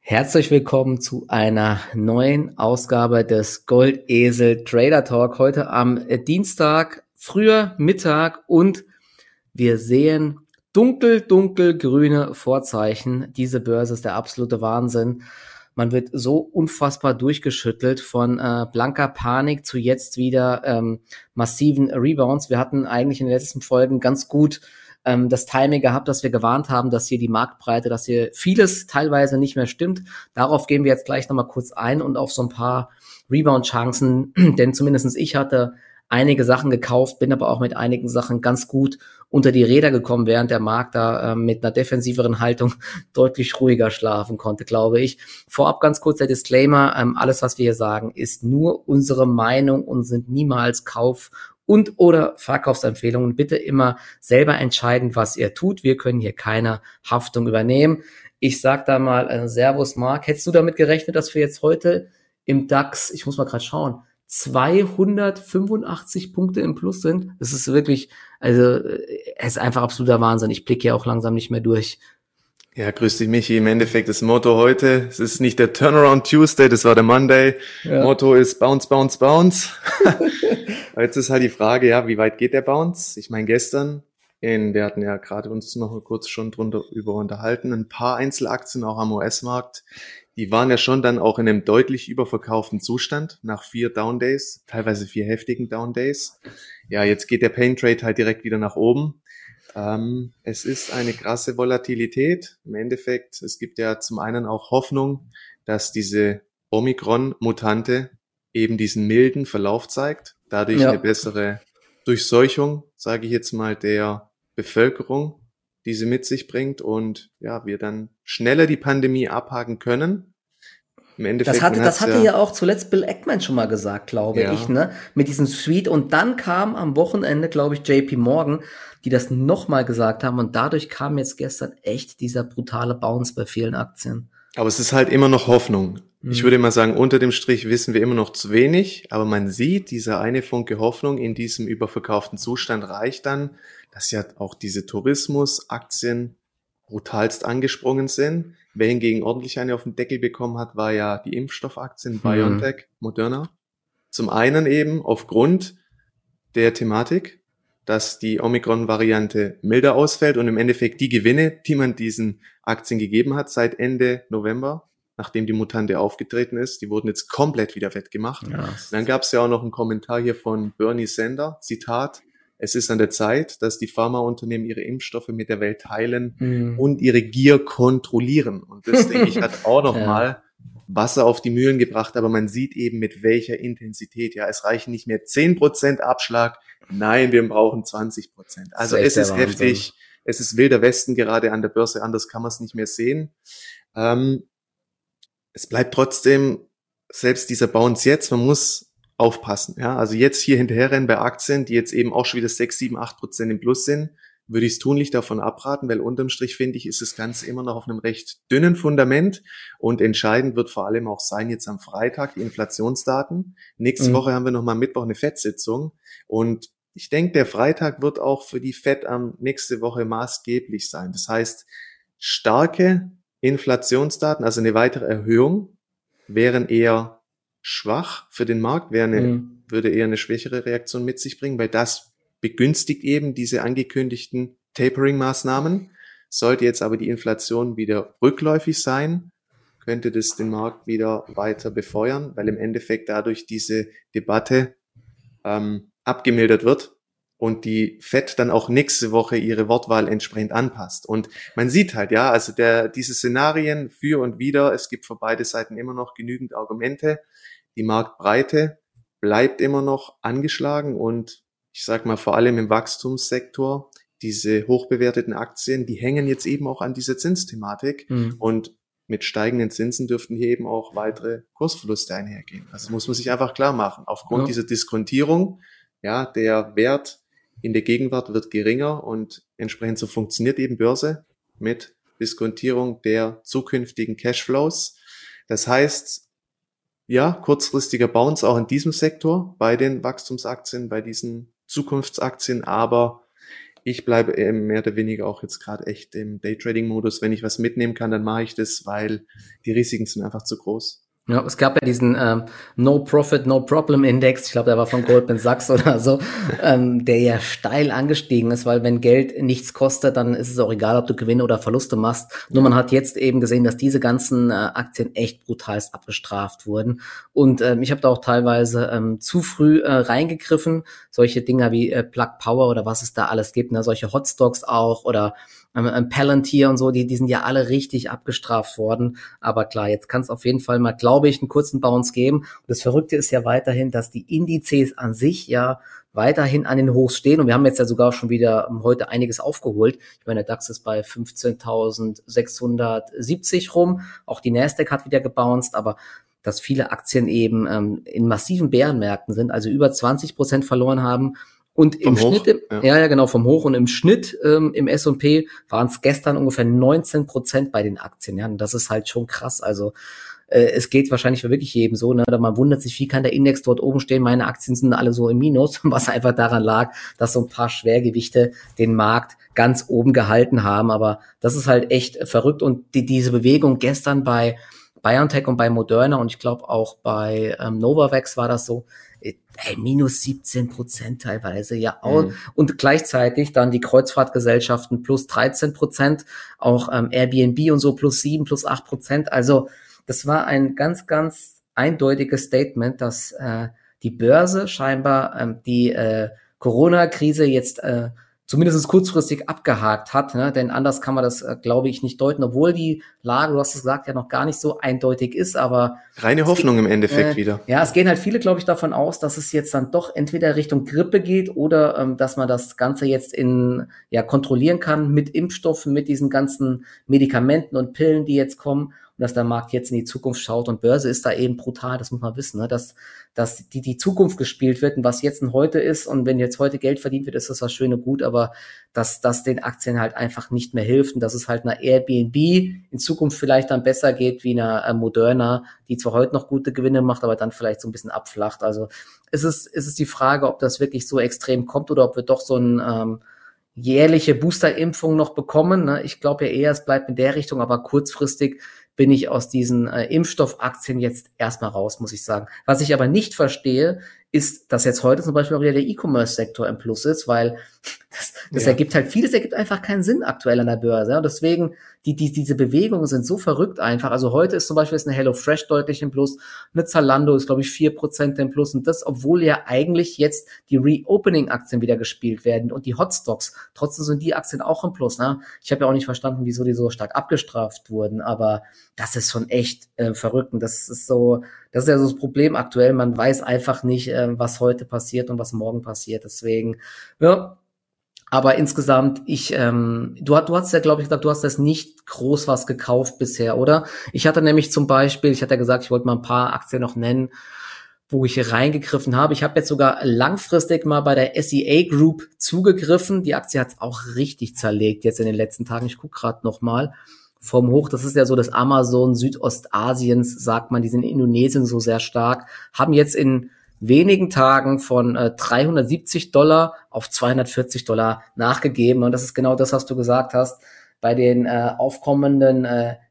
Herzlich willkommen zu einer neuen Ausgabe des Goldesel Trader Talk. Heute am Dienstag, früher Mittag, und wir sehen dunkelgrüne Vorzeichen. Diese Börse ist der absolute Wahnsinn. Man wird so unfassbar durchgeschüttelt von blanker Panik zu jetzt wieder massiven Rebounds. Wir hatten eigentlich in den letzten Folgen ganz gut das Timing gehabt, dass wir gewarnt haben, dass hier die Marktbreite, dass hier vieles teilweise nicht mehr stimmt. Darauf gehen wir jetzt gleich nochmal kurz ein und auf so ein paar Rebound-Chancen, denn zumindest ich hatte einige Sachen gekauft, bin aber auch mit einigen Sachen ganz gut unter die Räder gekommen, während der Markt da mit einer defensiveren Haltung deutlich ruhiger schlafen konnte, glaube ich. Vorab ganz kurz der Disclaimer, alles, was wir hier sagen, ist nur unsere Meinung und sind niemals Kauf- und oder Verkaufsempfehlungen. Bitte immer selber entscheiden, was ihr tut. Wir können hier keine Haftung übernehmen. Ich sag da mal Servus, Marc. Hättest du damit gerechnet, dass wir jetzt heute im DAX, ich muss mal gerade schauen, 285 Punkte im Plus sind? Das ist wirklich, also es ist einfach absoluter Wahnsinn. Ich blicke ja auch langsam nicht mehr durch. Ja, grüß dich, Michi. Im Endeffekt das Motto heute, es ist nicht der Turnaround Tuesday, das war der Monday. Ja. Motto ist Bounce, Bounce, Bounce. Jetzt ist halt die Frage, ja, wie weit geht der Bounce? Ich meine, gestern, wir hatten ja gerade uns noch kurz schon drüber unterhalten, ein paar Einzelaktien auch am US-Markt, die waren ja schon dann auch in einem deutlich überverkauften Zustand nach 4 Down-Days, teilweise 4 heftigen Down-Days. Ja, jetzt geht der Pain-Trade halt direkt wieder nach oben. Es ist eine krasse Volatilität. Im Endeffekt, es gibt ja zum einen auch Hoffnung, dass diese Omikron-Mutante eben diesen milden Verlauf zeigt, dadurch eine bessere Durchseuchung, sage ich jetzt mal, der Bevölkerung, die sie mit sich bringt, und ja, wir dann schneller die Pandemie abhaken können. Im Endeffekt, das hatte ja auch zuletzt Bill Ackman schon mal gesagt, glaube ich, ne? Mit diesem Suite. Und dann kam am Wochenende, glaube ich, JP Morgan, die das nochmal gesagt haben. Und dadurch kam jetzt gestern echt dieser brutale Bounce bei vielen Aktien. Aber es ist halt immer noch Hoffnung. Ich würde mal sagen, unter dem Strich wissen wir immer noch zu wenig. Aber man sieht, dieser eine Funke Hoffnung in diesem überverkauften Zustand reicht dann, dass ja auch diese Tourismusaktien brutalst angesprungen sind. Wer hingegen ordentlich eine auf den Deckel bekommen hat, war ja die Impfstoffaktien BioNTech, Moderna. Zum einen eben aufgrund der Thematik, dass die Omikron-Variante milder ausfällt und im Endeffekt die Gewinne, die man diesen Aktien gegeben hat seit Ende November, nachdem die Mutante aufgetreten ist, die wurden jetzt komplett wieder wettgemacht. Ja. Dann gab es ja auch noch einen Kommentar hier von Bernie Sanders, Zitat: Es ist an der Zeit, dass die Pharmaunternehmen ihre Impfstoffe mit der Welt teilen und ihre Gier kontrollieren. Und das, denke ich, hat auch nochmal Wasser auf die Mühlen gebracht. Aber man sieht eben, mit welcher Intensität. Ja, es reichen nicht mehr 10% Abschlag. Nein, wir brauchen 20%. Also es ist heftig. Es ist wilder Westen gerade an der Börse. Anders kann man es nicht mehr sehen. Es bleibt trotzdem, selbst dieser Bounce jetzt, man muss aufpassen. Ja, also jetzt hier hinterherrennen bei Aktien, die jetzt eben auch schon wieder 6, 7, 8% im Plus sind, würde ich es tunlich davon abraten, weil unterm Strich, finde ich, ist das Ganze immer noch auf einem recht dünnen Fundament, und entscheidend wird vor allem auch sein jetzt am Freitag die Inflationsdaten. Nächste Woche haben wir nochmal Mittwoch eine FED-Sitzung, und ich denke, der Freitag wird auch für die FED nächste Woche maßgeblich sein. Das heißt, starke Inflationsdaten, also eine weitere Erhöhung, wären eher schwach für den Markt, würde eher eine schwächere Reaktion mit sich bringen, weil das begünstigt eben diese angekündigten Tapering-Maßnahmen. Sollte jetzt aber die Inflation wieder rückläufig sein, könnte das den Markt wieder weiter befeuern, weil im Endeffekt dadurch diese Debatte abgemildert wird und die FED dann auch nächste Woche ihre Wortwahl entsprechend anpasst. Und man sieht halt, ja, also diese Szenarien für und wider, es gibt für beide Seiten immer noch genügend Argumente. Die Marktbreite bleibt immer noch angeschlagen, und ich sag mal, vor allem im Wachstumssektor, diese hochbewerteten Aktien, die hängen jetzt eben auch an dieser Zinsthematik, und mit steigenden Zinsen dürften hier eben auch weitere Kursverluste einhergehen. Also muss man sich einfach klar machen. Aufgrund dieser Diskontierung, ja, der Wert in der Gegenwart wird geringer, und entsprechend so funktioniert eben Börse mit Diskontierung der zukünftigen Cashflows. Das heißt, ja, kurzfristiger Bounce auch in diesem Sektor bei den Wachstumsaktien, bei diesen Zukunftsaktien, aber ich bleibe mehr oder weniger auch jetzt gerade echt im Daytrading-Modus. Wenn ich was mitnehmen kann, dann mache ich das, weil die Risiken sind einfach zu groß. Ja, es gab ja diesen No Profit, No Problem Index, ich glaube, der war von Goldman Sachs oder so, der ja steil angestiegen ist, weil wenn Geld nichts kostet, dann ist es auch egal, ob du Gewinne oder Verluste machst. Nur man hat jetzt eben gesehen, dass diese ganzen Aktien echt brutalst abgestraft wurden. Und ich habe da auch teilweise zu früh reingegriffen, solche Dinger wie Plug Power oder was es da alles gibt, ne? Solche Hotstocks auch oder Palantir und so, die sind ja alle richtig abgestraft worden. Aber klar, jetzt kann es auf jeden Fall mal, glaube ich, einen kurzen Bounce geben. Und das Verrückte ist ja weiterhin, dass die Indizes an sich ja weiterhin an den Hochs stehen. Und wir haben jetzt ja sogar schon wieder heute einiges aufgeholt. Ich meine, der DAX ist bei 15.670 rum. Auch die Nasdaq hat wieder gebounced, aber dass viele Aktien eben in massiven Bärenmärkten sind, also über 20% verloren haben. Und im Schnitt, ja genau, vom Hoch und im Schnitt im S&P waren es gestern ungefähr 19% bei den Aktien. Ja, und das ist halt schon krass. Also es geht wahrscheinlich für wirklich jedem so. Ne? Man wundert sich, wie kann der Index dort oben stehen? Meine Aktien sind alle so im Minus, was einfach daran lag, dass so ein paar Schwergewichte den Markt ganz oben gehalten haben. Aber das ist halt echt verrückt. Und diese Bewegung gestern bei BioNTech und bei Moderna und ich glaube auch bei Novavax war das so, minus 17% teilweise, ja. Und gleichzeitig dann die Kreuzfahrtgesellschaften plus 13%, auch Airbnb und so plus 7, plus 8%. Also das war ein ganz, ganz eindeutiges Statement, dass die Börse scheinbar die Corona-Krise jetzt zumindest kurzfristig abgehakt hat, ne? Denn anders kann man das, glaube ich, nicht deuten, obwohl die Lage, du hast es gesagt, ja noch gar nicht so eindeutig ist, aber reine Hoffnung im Endeffekt wieder. Ja, es gehen halt viele, glaube ich, davon aus, dass es jetzt dann doch entweder Richtung Grippe geht oder dass man das Ganze jetzt kontrollieren kann mit Impfstoffen, mit diesen ganzen Medikamenten und Pillen, die jetzt kommen. Und dass der Markt jetzt in die Zukunft schaut und Börse ist da eben brutal, das muss man wissen, ne? Dass die Zukunft gespielt wird und was jetzt und heute ist und wenn jetzt heute Geld verdient wird, ist das was schön und gut, aber dass das den Aktien halt einfach nicht mehr hilft und dass es halt einer Airbnb in Zukunft vielleicht dann besser geht wie einer Moderna, die zwar heute noch gute Gewinne macht, aber dann vielleicht so ein bisschen abflacht. Also ist es die Frage, ob das wirklich so extrem kommt oder ob wir doch so ein jährliche Boosterimpfung noch bekommen. Ne? Ich glaube ja eher, es bleibt in der Richtung, aber kurzfristig bin ich aus diesen Impfstoffaktien jetzt erstmal raus, muss ich sagen. Was ich aber nicht verstehe, ist, dass jetzt heute zum Beispiel auch wieder der E-Commerce-Sektor im Plus ist, weil das ergibt halt vieles, ergibt einfach keinen Sinn aktuell an der Börse. Und deswegen, diese Bewegungen sind so verrückt einfach. Also heute ist zum Beispiel eine HelloFresh deutlich im Plus, eine Zalando ist, glaube ich, 4% im Plus. Und das, obwohl ja eigentlich jetzt die Reopening-Aktien wieder gespielt werden und die Hotstocks. Trotzdem sind die Aktien auch im Plus. Ne? Ich habe ja auch nicht verstanden, wieso die so stark abgestraft wurden, aber das ist schon echt verrückt. Und das ist ja so das Problem aktuell. Man weiß einfach nicht, was heute passiert und was morgen passiert. Deswegen, ja. Aber insgesamt, du hast ja, glaube ich, gesagt, du hast das nicht groß was gekauft bisher, oder? Ich hatte nämlich zum Beispiel, ich hatte ja gesagt, ich wollte mal ein paar Aktien noch nennen, wo ich hier reingegriffen habe. Ich habe jetzt sogar langfristig mal bei der SEA Group zugegriffen. Die Aktie hat es auch richtig zerlegt jetzt in den letzten Tagen. Ich gucke gerade noch mal vom Hoch. Das ist ja so das Amazon Südostasiens, sagt man. Die sind in Indonesien so sehr stark. Haben jetzt in wenigen Tagen von $370 auf $240 nachgegeben. Und das ist genau das, was du gesagt hast. Bei den aufkommenden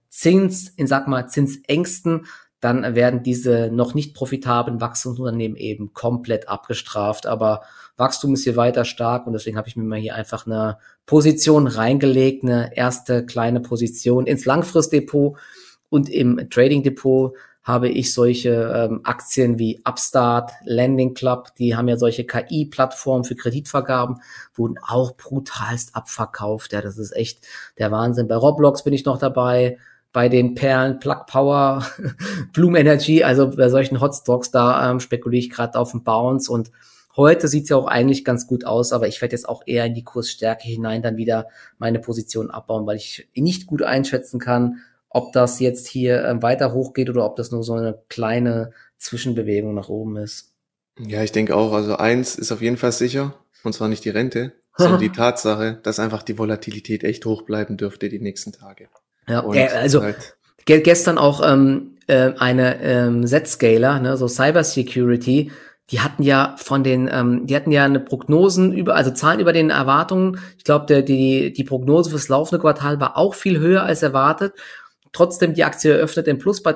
Zinsängsten, dann werden diese noch nicht profitablen Wachstumsunternehmen eben komplett abgestraft. Aber Wachstum ist hier weiter stark und deswegen habe ich mir mal hier einfach eine Position reingelegt, eine erste kleine Position ins Langfristdepot und im Trading-Depot habe ich solche Aktien wie Upstart, Lending Club, die haben ja solche KI-Plattformen für Kreditvergaben, wurden auch brutalst abverkauft. Ja, das ist echt der Wahnsinn. Bei Roblox bin ich noch dabei, bei den Perlen, Plug Power, Bloom Energy, also bei solchen Hotstocks, da spekuliere ich gerade auf den Bounce und heute sieht's ja auch eigentlich ganz gut aus, aber ich werde jetzt auch eher in die Kursstärke hinein dann wieder meine Position abbauen, weil ich nicht gut einschätzen kann, ob das jetzt hier weiter hochgeht oder ob das nur so eine kleine Zwischenbewegung nach oben ist. Ja, ich denke auch. Also eins ist auf jeden Fall sicher, und zwar nicht die Rente, sondern die Tatsache, dass einfach die Volatilität echt hoch bleiben dürfte die nächsten Tage. Ja, also gestern auch eine Zscaler, ne, so Cybersecurity, die hatten ja die hatten ja eine Prognosen also Zahlen über den Erwartungen. Ich glaube, die Prognose fürs laufende Quartal war auch viel höher als erwartet. Trotzdem, die Aktie eröffnet im Plus bei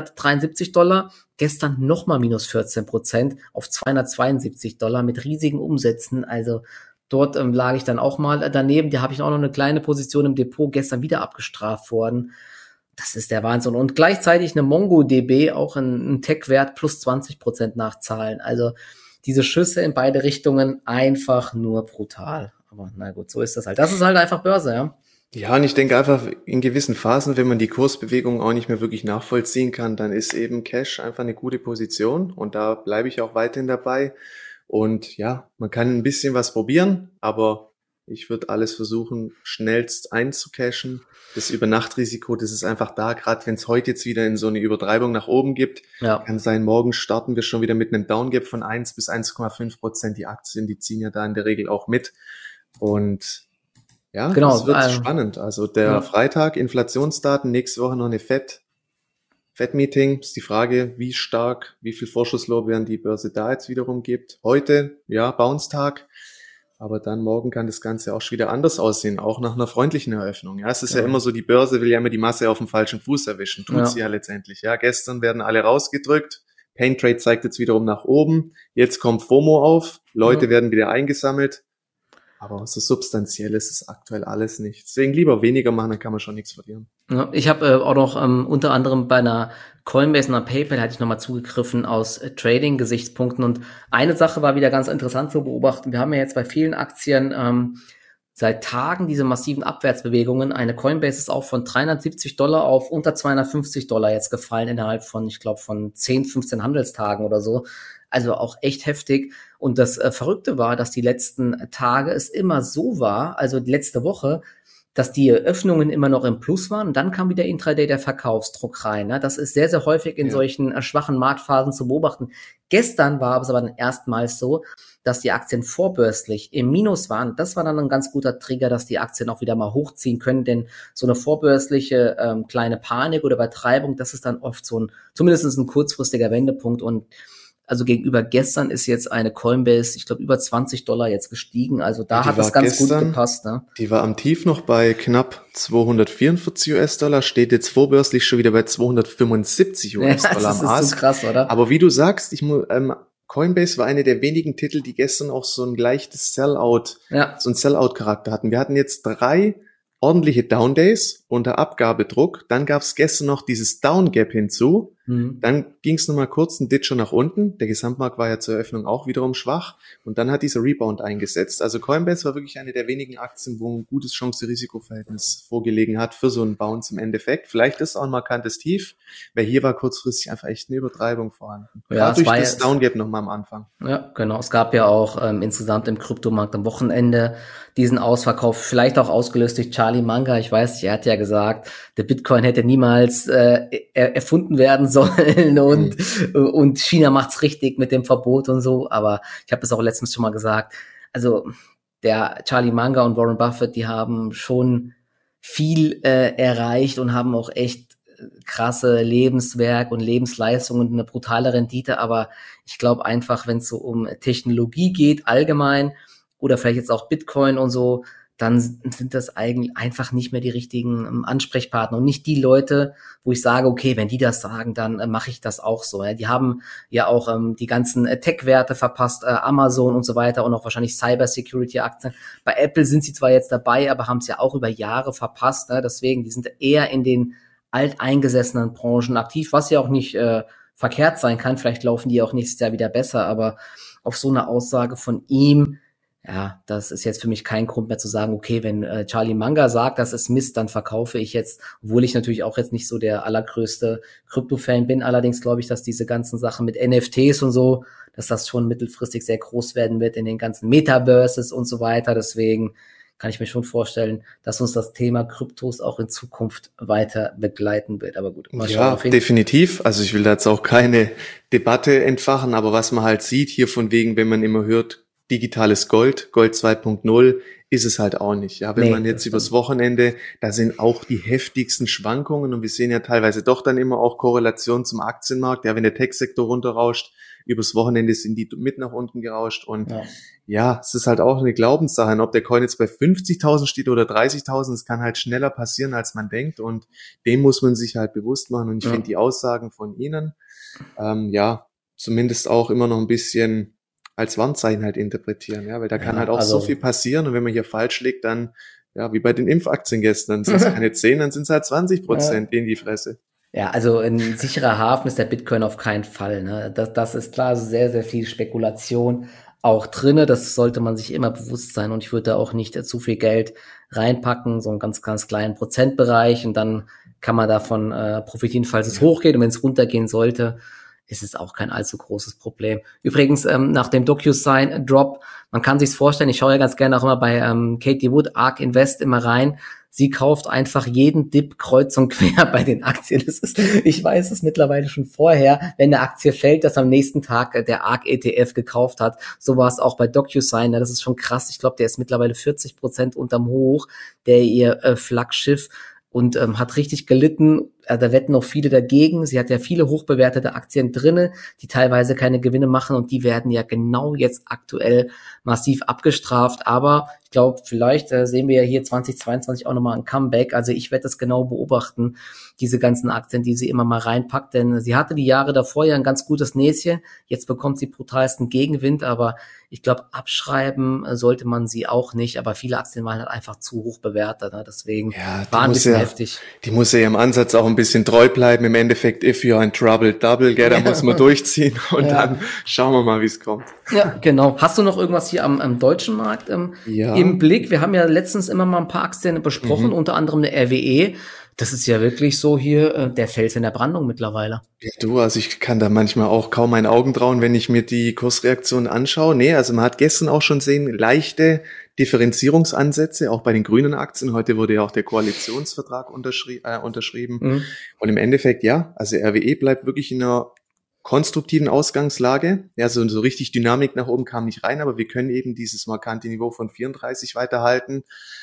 $373. Gestern nochmal minus 14% auf $272 mit riesigen Umsätzen. Also dort lag ich dann auch mal daneben. Da habe ich auch noch eine kleine Position im Depot, gestern wieder abgestraft worden. Das ist der Wahnsinn. Und gleichzeitig eine MongoDB, auch ein Tech-Wert, plus 20% nach Zahlen. Also diese Schüsse in beide Richtungen einfach nur brutal. Aber na gut, so ist das halt. Das ist halt einfach Börse, ja. Ja, und ich denke einfach, in gewissen Phasen, wenn man die Kursbewegung auch nicht mehr wirklich nachvollziehen kann, dann ist eben Cash einfach eine gute Position. Und da bleibe ich auch weiterhin dabei. Und ja, man kann ein bisschen was probieren, aber ich würde alles versuchen, schnellst einzucashen. Das Übernachtrisiko, das ist einfach da, gerade wenn es heute jetzt wieder in so eine Übertreibung nach oben gibt. Ja. Kann sein, morgen starten wir schon wieder mit einem Downgap von 1 bis 1,5%. Die Aktien, die ziehen ja da in der Regel auch mit. Und ja, genau, das wird spannend. Also der Freitag, Inflationsdaten, nächste Woche noch eine Fed-Meeting. Ist die Frage, wie stark, wie viel Vorschusslorbeeren die Börse da jetzt wiederum gibt. Heute, ja, Bounce-Tag. Aber dann morgen kann das Ganze auch schon wieder anders aussehen, auch nach einer freundlichen Eröffnung. Ja, es ist ja immer so, die Börse will ja immer die Masse auf dem falschen Fuß erwischen. Tut sie ja letztendlich. Ja, gestern werden alle rausgedrückt. Pain Trade zeigt jetzt wiederum nach oben. Jetzt kommt FOMO auf. Leute werden wieder eingesammelt. Aber so substanziell ist es aktuell alles nicht. Deswegen lieber weniger machen, dann kann man schon nichts verlieren. Ja, ich habe auch noch unter anderem bei einer Coinbase und einer PayPal hatte ich nochmal zugegriffen aus Trading-Gesichtspunkten. Und eine Sache war wieder ganz interessant zu beobachten. Wir haben ja jetzt bei vielen Aktien seit Tagen diese massiven Abwärtsbewegungen. Eine Coinbase ist auch von $370 auf unter $250 jetzt gefallen innerhalb von, ich glaube, von 10, 15 Handelstagen oder so. Also auch echt heftig. Und das Verrückte war, dass die letzten Tage es immer so war, also die letzte Woche, dass die Öffnungen immer noch im Plus waren und dann kam wieder Intraday der Verkaufsdruck rein. Ne? Das ist sehr, sehr häufig in solchen schwachen Marktphasen zu beobachten. Gestern war es aber dann erstmals so, dass die Aktien vorbörslich im Minus waren. Das war dann ein ganz guter Trigger, dass die Aktien auch wieder mal hochziehen können, denn so eine vorbörsliche kleine Panik oder Übertreibung, das ist dann oft so zumindest ein kurzfristiger Wendepunkt. Und also gegenüber gestern ist jetzt eine Coinbase, ich glaube, über $20 jetzt gestiegen. Also da hat es ganz gut gepasst. Ne? Die war am Tief noch bei knapp 244 US-Dollar, steht jetzt vorbörslich schon wieder bei 275 US-Dollar am Ast. Das ist so krass, oder? Aber wie du sagst, Coinbase war eine der wenigen Titel, die gestern auch so ein leichtes Sellout, so ein Sellout-Charakter hatten. Wir hatten jetzt 3 ordentliche Down-Days unter Abgabedruck. Dann gab es gestern noch dieses Down-Gap hinzu. Dann ging es nochmal kurz einen Ditcher nach unten. Der Gesamtmarkt war ja zur Eröffnung auch wiederum schwach. Und dann hat dieser Rebound eingesetzt. Also Coinbase war wirklich eine der wenigen Aktien, wo ein gutes Chance-Risiko-Verhältnis vorgelegen hat für so einen Bounce im Endeffekt. Vielleicht ist auch ein markantes Tief, weil hier war kurzfristig einfach echt eine Übertreibung vorhanden. Ja, durch das Down-Gap nochmal am Anfang. Ja, genau. Es gab ja auch insgesamt im Kryptomarkt am Wochenende diesen Ausverkauf, vielleicht auch ausgelöst durch Charlie Munger. Ich weiß nicht, er hat ja gesagt, der Bitcoin hätte niemals erfunden werden sollen und China macht's richtig mit dem Verbot und so. Aber ich habe das auch letztens schon mal gesagt. Also der Charlie Munger und Warren Buffett, die haben schon viel erreicht und haben auch echt krasse Lebenswerk und Lebensleistung und eine brutale Rendite. Aber ich glaube einfach, wenn es so um Technologie geht, allgemein, oder vielleicht jetzt auch Bitcoin und so, dann sind das eigentlich einfach nicht mehr die richtigen Ansprechpartner und nicht die Leute, wo ich sage, okay, wenn die das sagen, dann mache ich das auch so. Ja. Die haben ja auch die ganzen Tech-Werte verpasst, Amazon und so weiter und auch wahrscheinlich Cyber-Security-Aktien. Bei Apple sind sie zwar jetzt dabei, aber haben es ja auch über Jahre verpasst. Ne. Deswegen, die sind eher in den alteingesessenen Branchen aktiv, was ja auch nicht verkehrt sein kann. Vielleicht laufen die auch nächstes Jahr wieder besser, aber auf so eine Aussage von ihm, ja, das ist jetzt für mich kein Grund mehr zu sagen, okay, wenn Charlie Munger sagt, das ist Mist, dann verkaufe ich jetzt, obwohl ich natürlich auch jetzt nicht so der allergrößte Krypto-Fan bin. Allerdings glaube ich, dass diese ganzen Sachen mit NFTs und so, dass das schon mittelfristig sehr groß werden wird in den ganzen Metaverses und so weiter. Deswegen kann ich mir schon vorstellen, dass uns das Thema Kryptos auch in Zukunft weiter begleiten wird. Aber gut, mal schauen. Ja, definitiv. Also ich will da jetzt auch keine Debatte entfachen, aber was man halt sieht hier von wegen, wenn man immer hört, digitales Gold, Gold 2.0, ist es halt auch nicht. Ja, wenn Nee, man jetzt übers Wochenende, da sind auch die heftigsten Schwankungen und wir sehen ja teilweise doch dann immer auch Korrelation zum Aktienmarkt. Ja, wenn der Tech-Sektor runterrauscht, übers Wochenende sind die mit nach unten gerauscht und ja, es ist halt auch eine Glaubenssache. Und ob der Coin jetzt bei 50.000 steht oder 30.000, es kann halt schneller passieren, als man denkt und dem muss man sich halt bewusst machen und ich finde die Aussagen von Ihnen, ja, zumindest auch immer noch ein bisschen als Warnzeichen halt interpretieren, ja, weil da kann halt auch so viel passieren und wenn man hier falsch liegt, dann, ja, wie bei den Impfaktien gestern, dann sind es keine 10, dann sind es halt 20% in die Fresse. Ja, also ein sicherer Hafen ist der Bitcoin auf keinen Fall, ne? Das ist klar, also sehr, sehr viel Spekulation auch drinne, das sollte man sich immer bewusst sein und ich würde da auch nicht zu viel Geld reinpacken, so einen ganz, ganz kleinen Prozentbereich und dann kann man davon profitieren, falls es hochgeht und wenn es runtergehen sollte, ist es auch kein allzu großes Problem. Übrigens, nach dem DocuSign-Drop, man kann sich's vorstellen, ich schaue ja ganz gerne auch immer bei Katie Wood, ARK Invest immer rein, sie kauft einfach jeden Dip kreuz und quer bei den Aktien. Das ist, ich weiß es mittlerweile schon vorher, wenn eine Aktie fällt, dass am nächsten Tag der ARK ETF gekauft hat. So war es auch bei DocuSign, das ist schon krass. Ich glaube, der ist mittlerweile 40% unterm Hoch, der ihr Flaggschiff und hat richtig gelitten. Da wetten auch viele dagegen. Sie hat ja viele hochbewertete Aktien drinne, die teilweise keine Gewinne machen und die werden ja genau jetzt aktuell massiv abgestraft. Aber ich glaube, vielleicht sehen wir ja hier 2022 auch nochmal ein Comeback. Also ich werde das genau beobachten, diese ganzen Aktien, die sie immer mal reinpackt. Denn sie hatte die Jahre davor ja ein ganz gutes Näschen. Jetzt bekommt sie brutalsten Gegenwind, aber ich glaube, abschreiben sollte man sie auch nicht. Aber viele Aktien waren halt einfach zu hoch bewertet. Ne? Deswegen war ein bisschen heftig. Die muss ja im Ansatz auch ein bisschen treu bleiben. Im Endeffekt, if you're in trouble, double, gell, da muss man durchziehen und dann schauen wir mal, wie es kommt. Ja, genau. Hast du noch irgendwas hier am deutschen Markt im Blick? Wir haben ja letztens immer mal ein paar Aktien besprochen, unter anderem eine RWE. Das ist ja wirklich so hier der Fels in der Brandung mittlerweile. Ja, du, also ich kann da manchmal auch kaum meinen Augen trauen, wenn ich mir die Kursreaktion anschaue. Nee, also man hat gestern auch schon sehen, leichte Differenzierungsansätze, auch bei den grünen Aktien. Heute wurde ja auch der Koalitionsvertrag unterschrieben. Und im Endeffekt, ja, also RWE bleibt wirklich in einer konstruktiven Ausgangslage. Ja, so richtig Dynamik nach oben kam nicht rein, aber wir können eben dieses markante Niveau von 34 weiterhalten.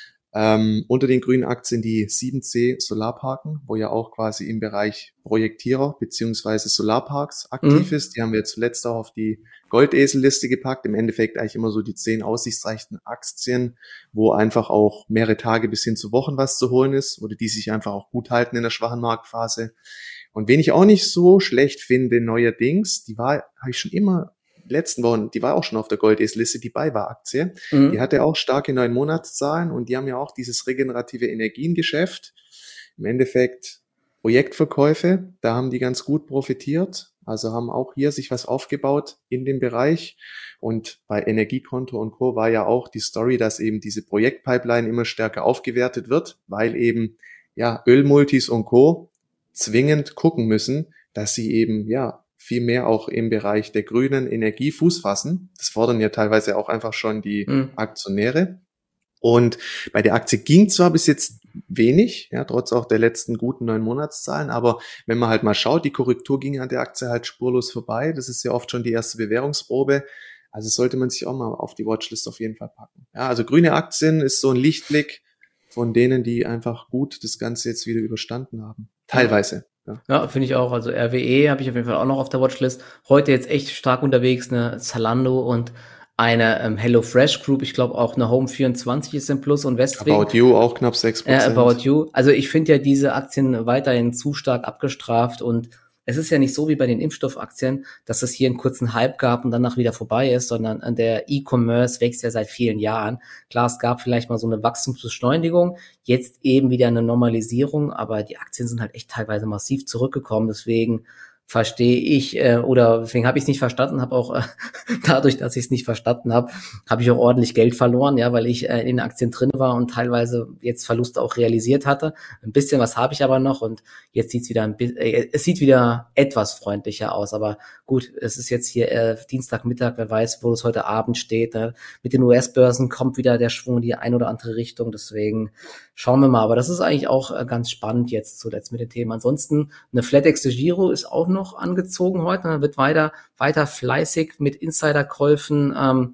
Unter den grünen Aktien die 7C Solarparken, wo ja auch quasi im Bereich Projektierer beziehungsweise Solarparks aktiv ist. Die haben wir zuletzt auch auf die Goldeselliste gepackt. Im Endeffekt eigentlich immer so die 10 aussichtsreichsten Aktien, wo einfach auch mehrere Tage bis hin zu Wochen was zu holen ist oder die sich einfach auch gut halten in der schwachen Marktphase. Und wen ich auch nicht so schlecht finde neuerdings, habe ich schon immer letzten Wochen, die war auch schon auf der Goldeseliste, die BayWa-Aktie. Die hatte auch starke 9-Monatszahlen und die haben ja auch dieses regenerative Energiengeschäft. Im Endeffekt Projektverkäufe, da haben die ganz gut profitiert. Also haben auch hier sich was aufgebaut in dem Bereich. Und bei Energiekonto und Co. war ja auch die Story, dass eben diese Projektpipeline immer stärker aufgewertet wird, weil eben ja Ölmultis und Co. zwingend gucken müssen, dass sie eben ja viel mehr auch im Bereich der grünen Energie Fuß fassen. Das fordern ja teilweise auch einfach schon die Aktionäre. Und bei der Aktie ging zwar bis jetzt wenig, ja, trotz auch der letzten guten 9-Monatszahlen, aber wenn man halt mal schaut, die Korrektur ging an der Aktie halt spurlos vorbei. Das ist ja oft schon die erste Bewährungsprobe. Also sollte man sich auch mal auf die Watchlist auf jeden Fall packen. Ja, also grüne Aktien ist so ein Lichtblick von denen, die einfach gut das Ganze jetzt wieder überstanden haben. Teilweise. Ja, finde ich auch. Also RWE habe ich auf jeden Fall auch noch auf der Watchlist. Heute jetzt echt stark unterwegs, eine Zalando und eine HelloFresh Group. Ich glaube auch eine Home24 ist im Plus und Westwing. About You auch knapp 6%. About You. Also ich finde ja diese Aktien weiterhin zu stark abgestraft und es ist ja nicht so wie bei den Impfstoffaktien, dass es hier einen kurzen Hype gab und danach wieder vorbei ist, sondern der E-Commerce wächst ja seit vielen Jahren. Klar, es gab vielleicht mal so eine Wachstumsbeschleunigung, jetzt eben wieder eine Normalisierung, aber die Aktien sind halt echt teilweise massiv zurückgekommen, deswegen verstehe ich, oder deswegen habe ich es nicht verstanden, habe auch dadurch, dass ich es nicht verstanden habe, habe ich auch ordentlich Geld verloren, ja, weil ich in Aktien drin war und teilweise jetzt Verluste auch realisiert hatte. Ein bisschen was habe ich aber noch und jetzt sieht's wieder es sieht wieder etwas freundlicher aus, aber gut, es ist jetzt hier Dienstagmittag, wer weiß, wo es heute Abend steht. Mit den US-Börsen kommt wieder der Schwung in die eine oder andere Richtung, deswegen schauen wir mal. Aber das ist eigentlich auch ganz spannend jetzt zuletzt mit dem Thema. Ansonsten eine FlatEx de Giro ist auch noch angezogen heute. Wird weiter fleißig mit Insiderkäufen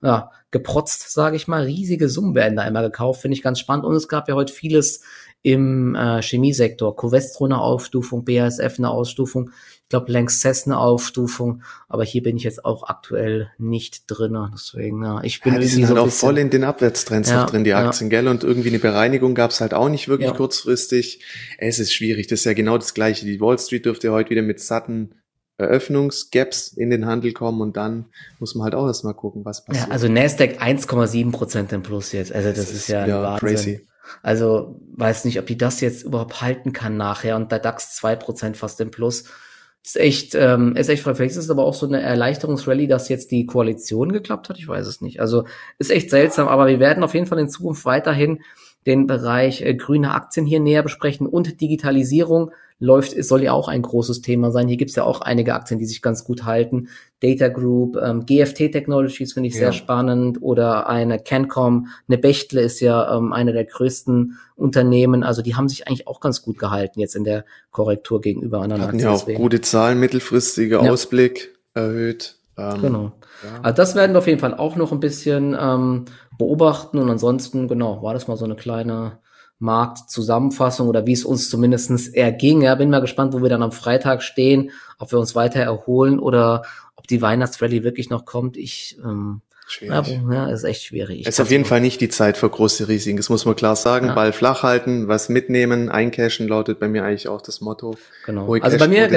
geprotzt, sage ich mal. Riesige Summen werden da immer gekauft, finde ich ganz spannend. Und es gab ja heute vieles im Chemiesektor. Covestro eine Aufstufung, BASF eine Ausstufung, ich glaube Lanxess eine Aufstufung, aber hier bin ich jetzt auch aktuell nicht drin. Deswegen, ich bin die sind halt auch voll in den Abwärtstrends noch drin, die Aktien, gell? Und irgendwie eine Bereinigung gab's halt auch nicht wirklich kurzfristig. Es ist schwierig, das ist ja genau das Gleiche. Die Wall Street dürfte heute wieder mit satten Eröffnungsgaps in den Handel kommen und dann muss man halt auch erstmal gucken, was passiert. Ja, also Nasdaq 1,7% im Plus jetzt. Also das ist ja Wahnsinn. Crazy. Also weiß nicht, ob die das jetzt überhaupt halten kann nachher und der DAX 2% fast im Plus. Ist echt vielleicht ist es aber auch so eine Erleichterungsrallye, dass jetzt die Koalition geklappt hat. Ich weiß es nicht. Also ist echt seltsam, aber wir werden auf jeden Fall in Zukunft weiterhin den Bereich grüne Aktien hier näher besprechen und Digitalisierung soll ja auch ein großes Thema sein. Hier gibt's ja auch einige Aktien, die sich ganz gut halten. Data Group, GFT Technologies finde ich sehr spannend oder eine Cancom, eine Bechtle ist ja eine der größten Unternehmen. Also die haben sich eigentlich auch ganz gut gehalten jetzt in der Korrektur gegenüber anderen Aktien. Ja, auch gute Zahlen, mittelfristiger Ausblick erhöht. Genau. Also das werden wir auf jeden Fall auch noch ein bisschen beobachten und ansonsten, war das mal so eine kleine Marktzusammenfassung oder wie es uns zumindestens erging. Ja, bin mal gespannt, wo wir dann am Freitag stehen, ob wir uns weiter erholen oder ob die Weihnachtsrallye wirklich noch kommt. Schwierig. Ist echt schwierig. Es ist auf jeden Fall nicht die Zeit für große Risiken, das muss man klar sagen. Ball flach halten, was mitnehmen, eincashen lautet bei mir eigentlich auch das Motto. Genau. Also bei mir,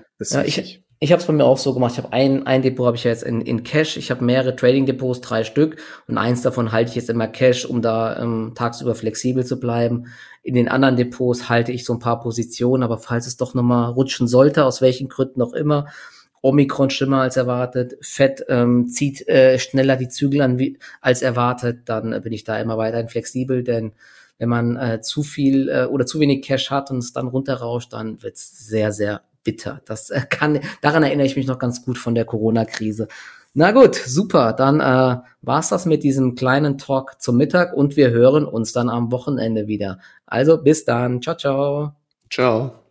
ich habe es bei mir auch so gemacht. Ich habe ein Depot habe ich ja jetzt in Cash. Ich habe mehrere Trading-Depots, 3 Stück. Und eins davon halte ich jetzt immer Cash, um da tagsüber flexibel zu bleiben. In den anderen Depots halte ich so ein paar Positionen. Aber falls es doch nochmal rutschen sollte, aus welchen Gründen auch immer, Omikron schlimmer als erwartet, Fed zieht schneller die Zügel an als erwartet, dann bin ich da immer weiterhin flexibel. Denn wenn man zu viel oder zu wenig Cash hat und es dann runterrauscht, dann wird's sehr, sehr bitter. Daran erinnere ich mich noch ganz gut von der Corona-Krise. Na gut, super. Dann war's das mit diesem kleinen Talk zum Mittag und wir hören uns dann am Wochenende wieder. Also bis dann. Ciao, ciao. Ciao.